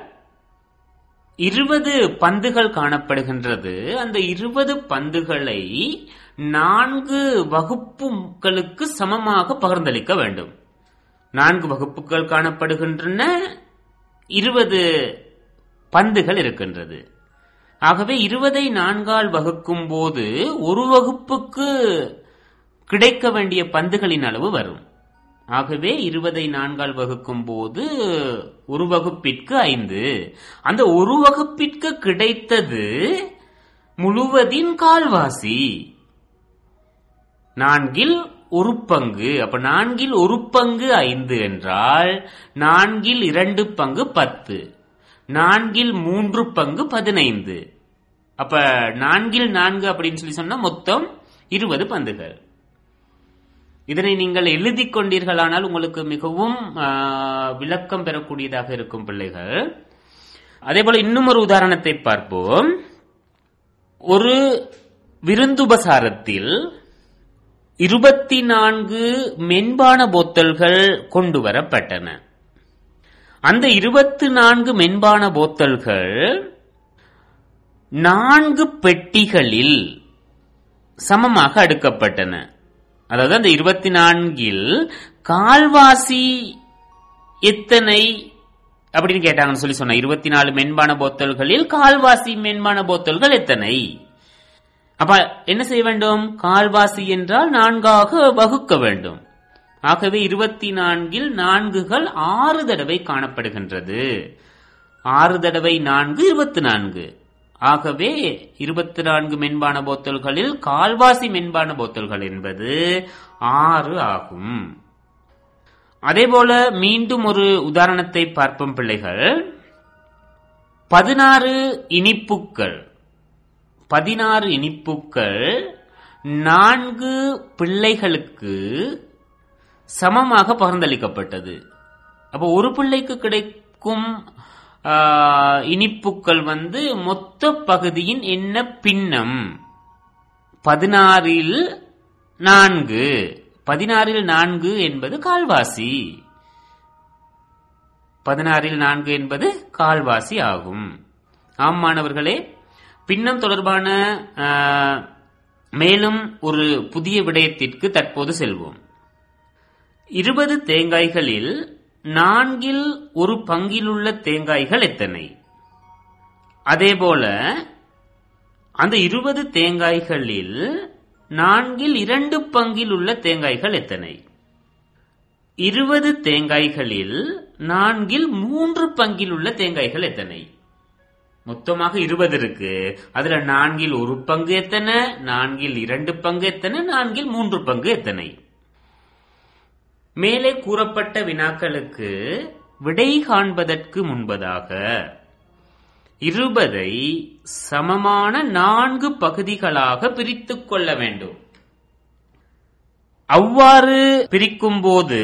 Speaker 1: 20 பந்துகள் காணப்படுகின்றது. அந்த 20 பந்துகளை 4 வகுப்புகளுக்கு சமமாக பகிர்ந்தளிக்க வேண்டும். 4 வகுப்புகள் காணப்படுகின்றன, 20 பந்துகள் இருக்கின்றது. ஆகவே 20ஐ 4ஆல் வகுக்கும் போது ஒரு வகுப்புக்கு கிடைக்க வேண்டிய பந்துகளின் அளவு வரும். ஆகவே 20ஐ 4ஆல் வகுக்கும் போது ஒரு வகுப்பிற்கு 5. அந்த ஒரு வகுப்பிற்கு கிடைத்தது முழுவதின் கால்வாசி. 4இல் ஒரு பங்கு. அப்ப 4இல் ஒரு பங்கு 5 என்றால் 4இல் 2 பங்கு 10, 4இல் 3 பங்கு 15. அப்ப 4இல் 4 அப்படின்னு சொல்லி சொன்னா மொத்தம் 20 பந்துகள். இதனை நீங்கள் எழுதி கொண்டீர்களானால் உங்களுக்கு மிகவும் விளக்கம் பெறக்கூடியதாக இருக்கும் பிள்ளைகள். அதே போல இன்னும் ஒரு உதாரணத்தை பார்ப்போம். ஒரு விருந்துபசாரத்தில் 24 மென்பான போத்தல்கள் கொண்டு வரப்பட்டன. அந்த 24 மென்பான போத்தல்கள் 4 பெட்டிகளில் சமமாக அடுக்கப்பட்டன. அதாவது அந்த 24இல் கால்வாசி எத்தனை அப்படின்னு கேட்டாங்கன்னு சொல்லி சொன்ன. 24 மென்பான போத்தல்களில் கால்வாசி மென்பான போத்தல்கள் எத்தனை? அப்ப என்ன செய்ய வேண்டும்? கால்வாசி என்றால் 4ஆக வகுக்க வேண்டும். ஆகவே 24இல் 4கள் 6 தடவை காணப்படுகின்றது. 6 தடவை 4 24. ஆகவே 24 மென்பான போத்தல்களில் கால்வாசி மென்பான போத்தல்கள் என்பது 6 ஆகும். அதேபோல மீண்டும் ஒரு உதாரணத்தை பார்ப்போம் பிள்ளைகள். 16 இனிப்புக்கள் 4 பிள்ளைகளுக்கு சமமாக பகிர்ந்தளிக்கப்பட்டது. அப்போ ஒரு பிள்ளைக்கு கிடைக்கும் இனிப்புக்கள் மொத்த பகுதியின் என்ன பின்னம் 16 4 என்பது கால்வாசி. 16 என்பது கால்வாசி ஆகும். ஆம் மாணவர்களே, பின்னம் தொடர்பான மேலும் ஒரு புதிய விடயத்திற்கு தற்போது செல்வோம். 20 தேங்காய்களில் 4 ஒரு பங்கிலுள்ள தேங்காய்கள் எத்தனை? அதேபோல அந்த 20 தேங்காய்களில் 4 2 பங்கில் உள்ள தேங்காய்கள் எத்தனை? 20 தேங்காய்களில் 4 3 பங்கில் உள்ள தேங்காய்கள் எத்தனை? மொத்தமாக 20 இருக்கு. அதுல 4 ஒரு பங்கு எத்தனை, 4 2 பங்கு எத்தனை, 4 3 பங்கு எத்தனை? மேலே கூறப்பட்ட வினாக்களுக்கு விடை காண்பதற்கு முன்பதாக 20 சமமான 4 பகுதிகளாக பிரித்துக் கொள்ள வேண்டும். அவ்வாறு பிரிக்கும் போது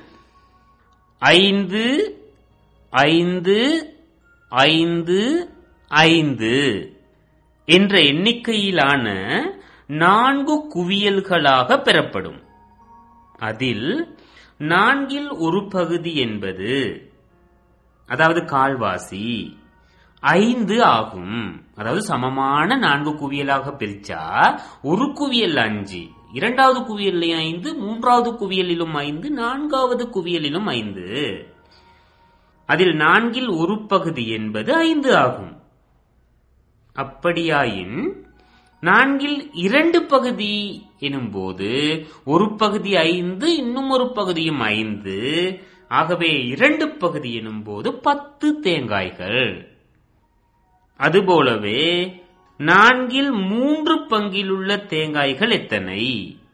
Speaker 1: 5 5 5 5 என்ற எண்ணிக்கையிலான 4 குவியல்களாக பெறப்படும். அதில் 4 ஒரு பகுதி என்பது, அதாவது கால்வாசி 5 ஆகும். அதாவது சமமான 4 குவியலாக பிரிச்சா ஒரு குவியல் 5, இரண்டாவது குவியலிலும் 5, மூன்றாவது குவியலிலும் 5, நான்காவது குவியலிலும் 5. அதில் 4 ஒரு பகுதி என்பது 5 ஆகும். அப்படியாயின் 4 2 பகுதி எனும்போது ஒரு பகுதி 5, இன்னும் ஒரு பகுதியும் 5. ஆகவே 2 பகுதி எனும்போது 10 தேங்காய்கள். அதுபோலவே 4 3 பங்கில் உள்ள தேங்காய்கள் எத்தனை?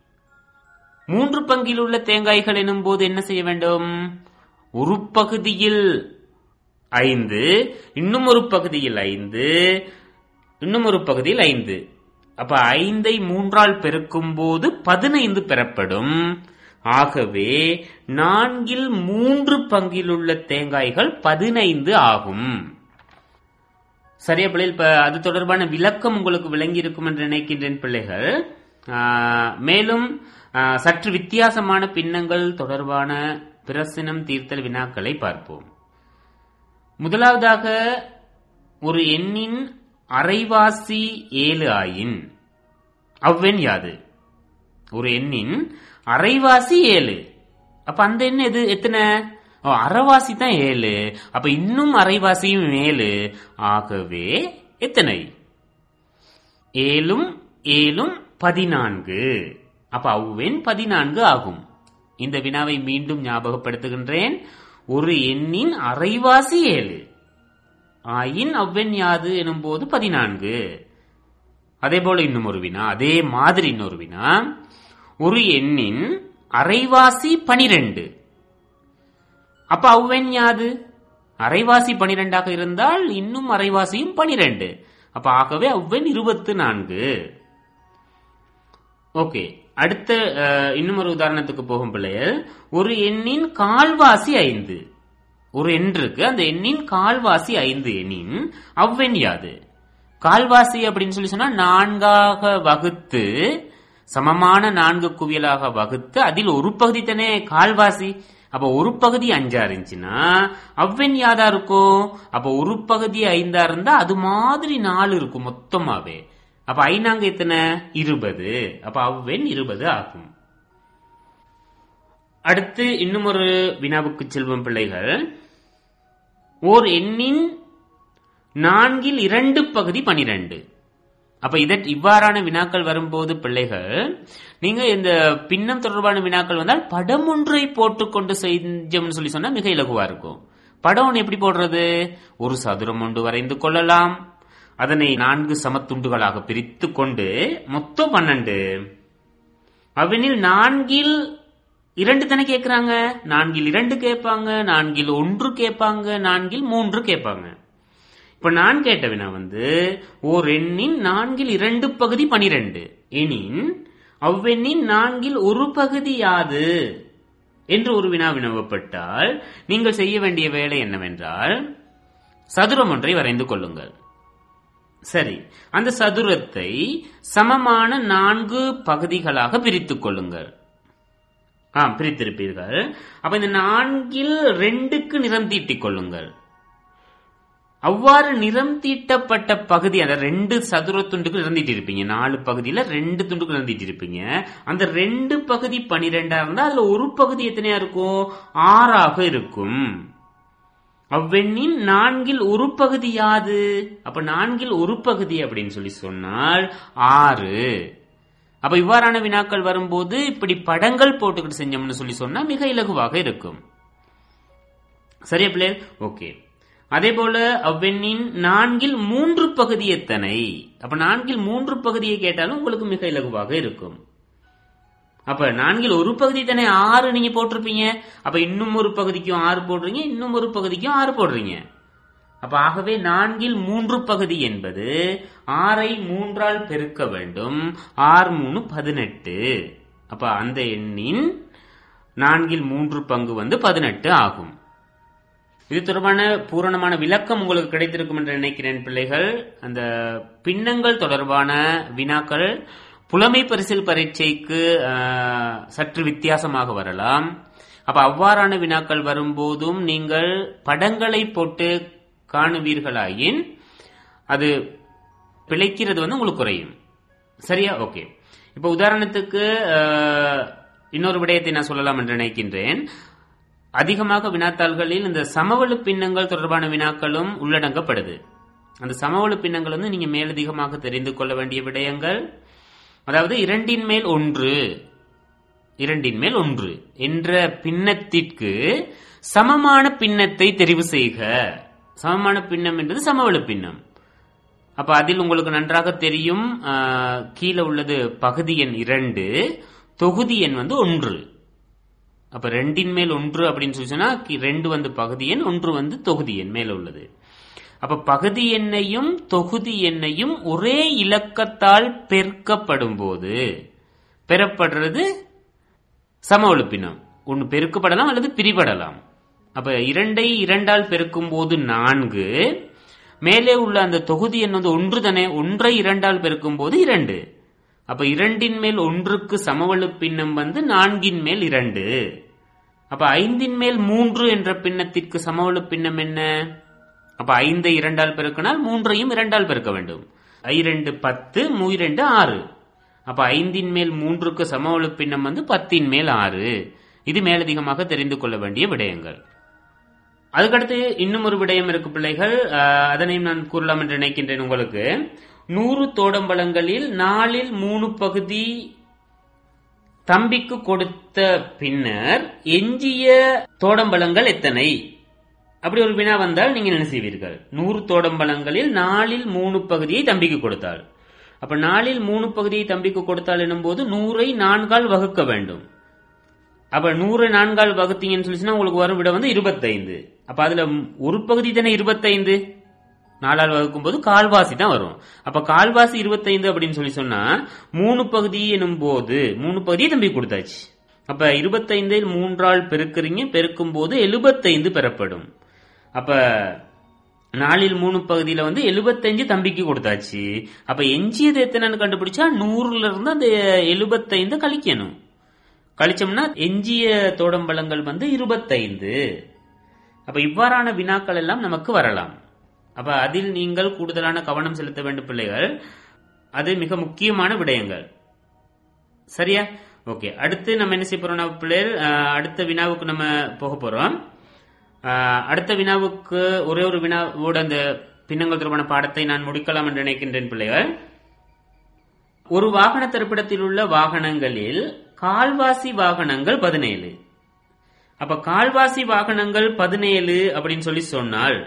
Speaker 1: 3 பங்கில் உள்ள தேங்காய்கள் எனும்போது என்ன செய்ய வேண்டும்? ஒரு பகுதியில் 5, இன்னும் ஒரு பகுதியில் 5, இன்னும் ஒரு பகுதியில் 5. அப்ப 5ஐ 3ஆல் பெருக்கும் போது 15 பெறப்படும். ஆகவே 4 3 பங்கில் உள்ள தேங்காய்கள் 15 ஆகும். சரியா பிள்ளைகள்? அது தொடர்பான விளக்கம் உங்களுக்கு விளங்கி இருக்கும் என்று நினைக்கின்றேன் பிள்ளைகள். மேலும் சற்று வித்தியாசமான பின்னங்கள் தொடர்பான பிரசனம் தீர்த்தல் வினாக்களை பார்ப்போம். முதலாவதாக, ஒரு எண்ணின் அரைவாசி 7 ஆயின் அவ்வெண் யாது? ஒரு எண்ணின் அரைவாசி 7. அப்ப அந்த எண் எத்தனை? அரைவாசி தான் 7. அப்ப இன்னும் அரைவாசியும் 7. ஆகவே எத்தனை? 7 7 14. அப்ப அவ்வெண் 14 ஆகும். இந்த வினாவை மீண்டும் ஞாபகப்படுத்துகின்றேன். ஒரு எண்ணின் அரைவாசி 7 ஆயின் அவ்வெண் யாது எனும் போது 14. அதே போல இன்னும் ஒரு வினா, அதே மாதிரி இன்னொரு வினா. ஒரு எண்ணின் அரைவாசி 12. அப்ப அவ்வெண் யாது? அரைவாசி 12ஆக இருந்தால் இன்னும் அரைவாசியும் 12. அப்ப ஆகவே அவ்வெண் 24. ஓகே, அடுத்த இன்னும் ஒரு உதாரணத்துக்கு போகும் பிள்ளைகள். ஒரு எண்ணின் கால்வாசி 5. ஒரு எண் இருக்கு, அந்த எண்ணின் கால்வாசி 5 எண்ணின் அவ்வெண் யாது? கால்வாசி அப்படின்னு சொல்லி சொன்னா 4ஆக வகுத்து, சமமான 4 குவியலாக வகுத்து, அதில் ஒரு பகுதி தானே கால்வாசி. அப்ப ஒரு பகுதி 5ஆ இருந்துச்சுன்னா அவ்வெண் யாதா இருக்கும்? அப்ப ஒரு பகுதி 5ஆ இருந்தா அது மாதிரி 4 இருக்கும் மொத்தமாவே. அப்ப 5 எத்தனை? 20. அப்ப அவ்வெண் 20 ஆகும். அடுத்து இன்னும் ஒரு வினாவுக்கு செல்வம் பிள்ளைகள். ஓர் எண்ணின் 4 2 பகுதி 12. அப்ப இவ்வாறான வினாக்கள் வரும்போது பிள்ளைகள், நீங்க இந்த பின்னம் தொடர்பான வினாக்கள் வந்தால் படம் ஒன்றை போட்டுக்கொண்டு செஞ்சோம்னு சொல்லி சொன்னா மிக இலகுவா இருக்கும். படம் ஒன்று எப்படி போடுறது? ஒரு சதுரம் ஒன்று வரைந்து கொள்ளலாம். அதனை 4 சமத்துண்டுகளாக பிரித்து கொண்டு மொத்தம் 12. அவனில் 4 2 தானே கேட்கிறாங்க. 4 2 கேட்பாங்க, 4 1 கேட்பாங்க, 4 3 கேட்பாங்க. இப்ப நான் கேட்ட வினா ஓர் எண்ணின் 4 2 பகுதி 12 எனின் அவ்வெண்ணின் 4 ஒரு பகுதி யாது என்று ஒரு வினா வினவப்பட்டால் நீங்கள் செய்ய வேண்டிய வேலை என்னவென்றால் சதுரம் ஒன்றை வரைந்து கொள்ளுங்கள். சரி, அந்த சதுரத்தை சமமான 4 பகுதிகளாக பிரித்துக் கொள்ளுங்கள். பிரித்திருப்பீர்கள். அப்ப இந்த 4 2க்கு நிறம் தீட்டிக் கொள்ளுங்கள். அவ்வாறு நிறம் தீட்டப்பட்ட பகுதி, அந்த 2 சதுர துண்டுக்கு நிறம் தீட்டிருப்பீங்க. 4 பகுதியில 2 துண்டுக்கு நிறம் தீட்டிருப்பீங்க. அந்த 2 பகுதி 12 இருந்தா அதுல ஒரு பகுதி எத்தனையா இருக்கும்? 6 இருக்கும். அவ்வெண்ணின் 4 ஒரு பகுதி யாது? அப்ப 4 ஒரு பகுதி அப்படின்னு சொல்லி சொன்னால் 6. அப்ப இவ்வாறான வினாக்கள் வரும்போது இப்படி படங்கள் போட்டுக்கிட்டு செஞ்சோம்னு சொல்லி சொன்னா மிக இலகுவாக இருக்கும். சரியா பிள்ளைகள்? ஓகே. அதே போல அவ்வெண்ணின் 4 3 பகுதி எத்தனை? அப்ப 4 3 பகுதியை கேட்டாலும் உங்களுக்கு மிக இலகுவாக இருக்கும். அப்ப 4 ஒரு பகுதி தானே 6 நீங்க போட்டிருப்பீங்க. அப்ப இன்னும் ஒரு பகுதிக்கும் 6 போடுறீங்க, இன்னும் ஒரு பகுதிக்கும் 6 போடுறீங்க. அப்ப ஆகவே 4 3 பகுதி என்பது 6ஐ 3ஆல் பெருக்க வேண்டும். 6 3 18. அப்ப அந்த எண்ணின் 4 3 பங்கு 18 ஆகும். இது தொடர்பான பூரணமான விளக்கம் உங்களுக்கு கிடைத்திருக்கும் என்று நினைக்கிறேன் பிள்ளைகள். அந்த பின்னங்கள் தொடர்பான வினாக்கள் புலமை பரிசில் பரீட்சைக்கு சற்று வித்தியாசமாக வரலாம். அப்ப அவ்வாறான வினாக்கள் வரும்போதும் நீங்கள் படங்களை போட்டு காணுவீர்களாயின் அது பிழைக்கிறது உங்களுக்கு குறையும். சரியா? ஓகே. இப்ப உதாரணத்துக்கு இன்னொரு விடயத்தை நான் சொல்லலாம் என்று நினைக்கின்றேன். அதிகமாக வினாத்தாள்களில் இந்த சமவெளி பின்னங்கள் தொடர்பான வினாக்களும் உள்ளடங்கப்படுது. அந்த சமவெளி பின்னங்கள் நீங்க மேலதிகமாக தெரிந்து கொள்ள வேண்டிய விடயங்கள், அதாவது 2 மேல் 1 என்ற பின்னத்திற்கு சமமான பின்னத்தை தெரிவு செய்க. சமமான பின்னம் என்பது சமவெளி பின்னம். அப்ப அதில் உங்களுக்கு நன்றாக தெரியும், கீழே உள்ளது பகுதி எண் 2, தொகுதி எண் 1. அப்ப 2 மேல் 1 அப்படின்னு சொல்லி சொன்னா 2 பகுதி எண், 1 தொகுதி எண் மேல உள்ளது. அப்ப பகுதி எண்ணையும் தொகுதி எண்ணையும் ஒரே இலக்கத்தால் பெருக்கப்படும் போது பெறப்படுறது சமவெளி பின்னம். ஒன்று பெருக்கப்படலாம் அல்லது பிரிபடலாம். அப்ப 2ஐ 2ஆல் பெருக்கும் போது 4, மேலே உள்ள அந்த தொகுதி எண் 1 தானே, 1ஐ 2ஆல் பெருக்கும் போது 2. அப்ப 2 மேல் 1க்கு சமவெளி பின்னம் 4 மேல் 2. அப்ப 5 மேல் 3 என்ற பின்னத்திற்கு சமவெளி பின்னம் என்ன? அப்ப 5ஐ 2ஆல் பெருக்கினால் 3ஐயும் 2ஆல் பெருக்க வேண்டும். 2 10, 2 6. அப்ப 5 மேல் 3க்கு சமவெளி பின்னம் 10 மேல் 6. இது மேலதிகமாக தெரிந்து கொள்ள வேண்டிய விடயங்கள். அதுக்கடுத்து இன்னும் ஒரு விடயம் இருக்கு பிள்ளைகள், அதனையும் நான் கூறலாம் என்று நினைக்கின்றேன். உங்களுக்கு 100 தோடம்பழங்களில் 4 3 பகுதி தம்பிக்கு கொடுத்த பின்னர் எஞ்சிய தோடம்பழங்கள் எத்தனை? அப்படி ஒரு வினா வந்தால் நீங்க என்ன செய்வீர்கள்? 100 தோடம்பழங்களில் 4 3 பகுதியை தம்பிக்கு கொடுத்தாள். அப்ப 4 3 பகுதியை தம்பிக்கு கொடுத்தாள் எனும் போது 100ஐ 4ஆல் வகுக்க வேண்டும். அப்ப 100 4ஆல் வகுத்தீங்கன்னு சொல்லிச்சுன்னா உங்களுக்கு வரும் விட 25. அப்ப அதுல ஒரு பகுதி தானே 25, 4ஆல் வகுக்கும் போது கால்வாசி தான் வரும். அப்ப கால்வாசி 25 அப்படின்னு சொல்லி சொன்னா 3 பகுதி எனும் போது 3 பகுதியை தம்பி கொடுத்தாச்சு. அப்ப 25 3ஆல் பெருக்குறீங்க, பெருக்கும் போது 75 பெறப்படும். அப்ப 4 3 பகுதியில 75 தம்பிக்கு கொடுத்தாச்சு. அப்ப எஞ்சியது எத்தனைன்னு கண்டுபிடிச்சா 100ல இருந்து அந்த 75 கழிக்கணும். கழிச்சோம்னா எஞ்சிய தோடம்பழங்கள் 25. அப்ப இவ்வாறான வினாக்கள் எல்லாம் நமக்கு வரலாம். அப்ப அதில் நீங்கள் கூடுதலான கவனம் செலுத்த வேண்டும் பிள்ளைகள். அது மிக முக்கியமான விடயங்கள். சரியா? ஓகே. அடுத்து நம்ம என்ன செய்ய போறோம் பிள்ளைகள்? அடுத்த வினாவுக்கு நம்ம போக போறோம். அடுத்த வினாவுக்கு ஒரே ஒரு வினாவோட அந்த பின்னங்கள் தொடர்பான பாடத்தை நான் முடிக்கலாம் என்று நினைக்கின்றேன் பிள்ளைகள். ஒரு வாகன திரைப்படத்தில் உள்ள வாகனங்களில் கால்வாசி வாகனங்கள் 17. அப்ப கால்வாசி வாகனங்கள் 17 அப்படின்னு சொல்லி சொன்னால்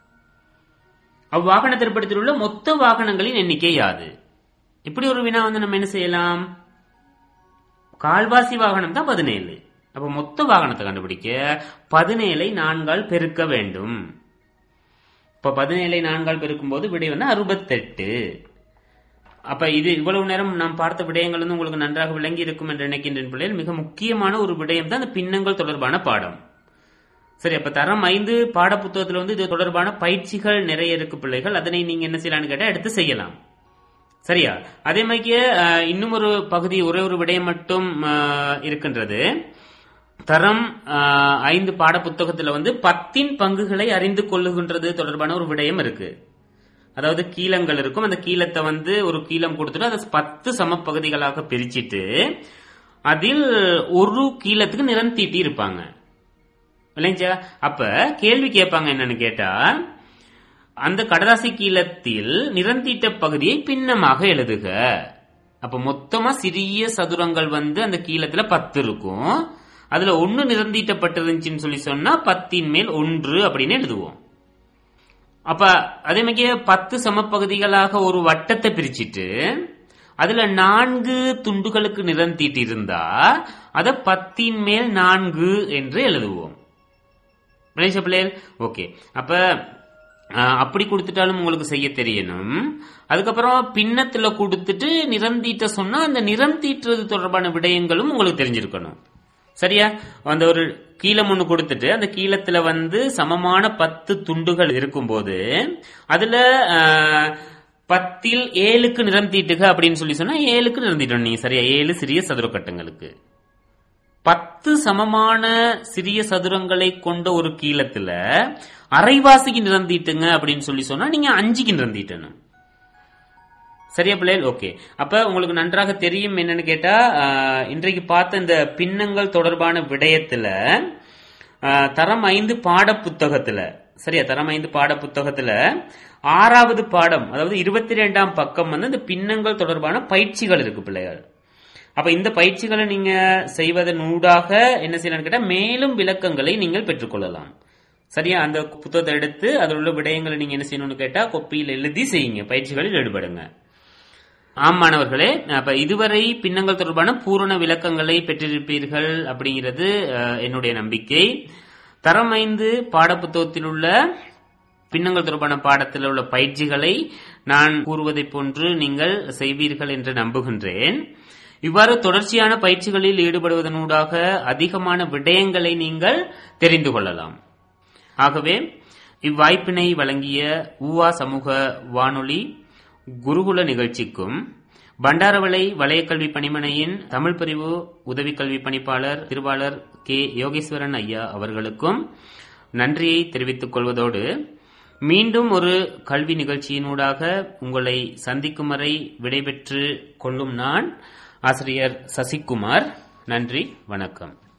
Speaker 1: அவ்வாகன திரைப்படத்தில் உள்ள மொத்த வாகனங்களின் எண்ணிக்கை யாது? இப்படி ஒரு வினா நம்ம என்ன செய்யலாம்? கால்வாசி வாகனம் தான் 17. அப்ப மொத்த வாகனத்தை கண்டுபிடிக்க 17 4ஆல் பெருக்க வேண்டும். இப்ப 17 4ஆல் பெருக்கும் போது விடை வந்து 68. அப்ப இது இவ்வளவு நேரம் நாம் பார்த்த விடயங்கள் வந்து உங்களுக்கு நன்றாக விளங்கி இருக்கும் என்று நினைக்கின்றேன் பிள்ளைகள். மிக முக்கியமான ஒரு விடயம் தான் அந்த பின்னங்கள் தொடர்பான பாடம். சரி, அப்ப தரம் 5 பாட புத்தகத்துல வந்து இது தொடர்பான பயிற்சிகள் நிறைய இருக்கு பிள்ளைகள். அதனை நீங்க என்ன செய்யலாம்னு கேட்டா எடுத்து செய்யலாம். சரியா? அதே மாதிரி இன்னும் ஒரு பகுதி, ஒரே ஒரு விடயம் மட்டும் இருக்கின்றது. தரம் 5 பாட புத்தகத்துல வந்து 10 பங்குகளை அறிந்து கொள்ளுகின்றது தொடர்பான ஒரு விடயம் இருக்கு. அதாவது கீலங்கள் இருக்கும். அந்த கீலத்தை வந்து ஒரு கீலம் கொடுத்துட்டு அதை 10 சம பகுதிகளாக பிரிச்சிட்டு அதில் ஒரு கீலத்துக்கு நிறம் தீட்டி இருப்பாங்க. இல்லைங்களா? அப்ப கேள்வி கேட்பாங்க, என்னன்னு கேட்டா, அந்த கடதாசி கீலத்தில் நிறந்தீட்ட பகுதியை பின்னமாக எழுதுக. அப்ப மொத்தமா சிறிய சதுரங்கள் வந்து அந்த கீலத்துல 10 இருக்கும். அதுல 1 நிறந்தீட்டப்பட்டிருந்துச்சுன்னு சொல்லி சொன்னா 10 மேல் 1 அப்படின்னு எழுதுவோம். அப்ப அதே மாதிரி 10 சமப்பகுதிகளாக ஒரு வட்டத்தை பிரிச்சுட்டு அதுல 4 துண்டுகளுக்கு நிறம் தீட்டி இருந்தா அத 10 மேல் 4 என்று எழுதுவோம். ஓகே, அப்ப அப்படி கொடுத்துட்டாலும் உங்களுக்கு செய்ய தெரியணும். அதுக்கப்புறம் பின்னத்துல கொடுத்துட்டு நிறம் தீட்ட சொன்னா அந்த நிறம் தீட்டுறது தொடர்பான விடயங்களும் உங்களுக்கு தெரிஞ்சிருக்கணும். சரியா? அந்த ஒரு கீலம் ஒண்ணு கொடுத்துட்டு அந்த கீலத்துல வந்து சமமான 10 துண்டுகள் இருக்கும்போது அதுல 10ல் 7க்கு நிறம் தீட்டுக அப்படின்னு சொல்லி சொன்னா 7க்கு நிறம் தீட்டணும் நீங்க. சரியா? 7 சிறிய சதுரக்கட்டங்களுக்கு 10 சமமான சிறிய சதுரங்களை கொண்ட ஒரு கீலத்துல அரைவாசிக்கு நிறம் தீட்டுங்க அப்படின்னு சொல்லி சொன்னா நீங்க 5க்கு நிறம் தீட்டணும். சரியா பிள்ளைகள்? ஓகே, அப்ப உங்களுக்கு நன்றாக தெரியும் என்னன்னு கேட்டா, இன்றைக்கு பார்த்த இந்த பின்னங்கள் தொடர்பான விடயத்துல தரம் 5 பாட புத்தகத்துல, சரியா, தரம் 5 பாட புத்தகத்துல 6வது பாடம், அதாவது 22ஆம் பக்கம் வந்து இந்த பின்னங்கள் தொடர்பான பயிற்சிகள் இருக்கு பிள்ளைகள். அப்ப இந்த பயிற்சிகளை நீங்க செய்வதன் ஊடாக என்ன செய்யலாம் கேட்டா மேலும் விளக்கங்களை நீங்கள் பெற்றுக்கொள்ளலாம். சரியா? அந்த புத்தகத்தை எடுத்து அதில் உள்ள விடயங்களை நீங்க என்ன செய்யணும்னு கேட்டா கொப்பியில் எழுதி செய்யுங்க, பயிற்சிகளில் ஈடுபடுங்க. ஆம் மாணவர்களே, அப்ப இதுவரை பின்னங்கள் தொடர்பான பூரண விளக்கங்களை பெற்றிருப்பீர்கள் அப்படிங்கிறது என்னுடைய நம்பிக்கை. தரம் 5 பாடப்புத்தகத்தில் உள்ள பின்னங்கள் தொடர்பான பாடத்தில் உள்ள பயிற்சிகளை நான் கூறுவதை போன்று நீங்கள் செய்வீர்கள் என்று நம்புகின்றேன். இவ்வாறு தொடர்ச்சியான பயிற்சிகளில் ஈடுபடுவதனூடாக அதிகமான விடயங்களை நீங்கள் தெரிந்து கொள்ளலாம். ஆகவே இவ்வாய்ப்பினை வழங்கிய ஊவா சமூக வானொலி குருகுல நிகழ்ச்சிக்கும் பண்டாரவளை வலயக்கல்வி பணிமனையின் தமிழ் பிரிவு உதவி கல்வி பணிப்பாளர் திருவாளர் கே யோகேஸ்வரன் ஐயா அவர்களுக்கும் நன்றியை தெரிவித்துக் கொள்வதோடு மீண்டும் ஒரு கல்வி நிகழ்ச்சியினூடாக உங்களை சந்திக்கும் வரை விடைபெற்று கொள்ளும் நான் ஆசிரியர் சசிகுமார். நன்றி, வணக்கம்.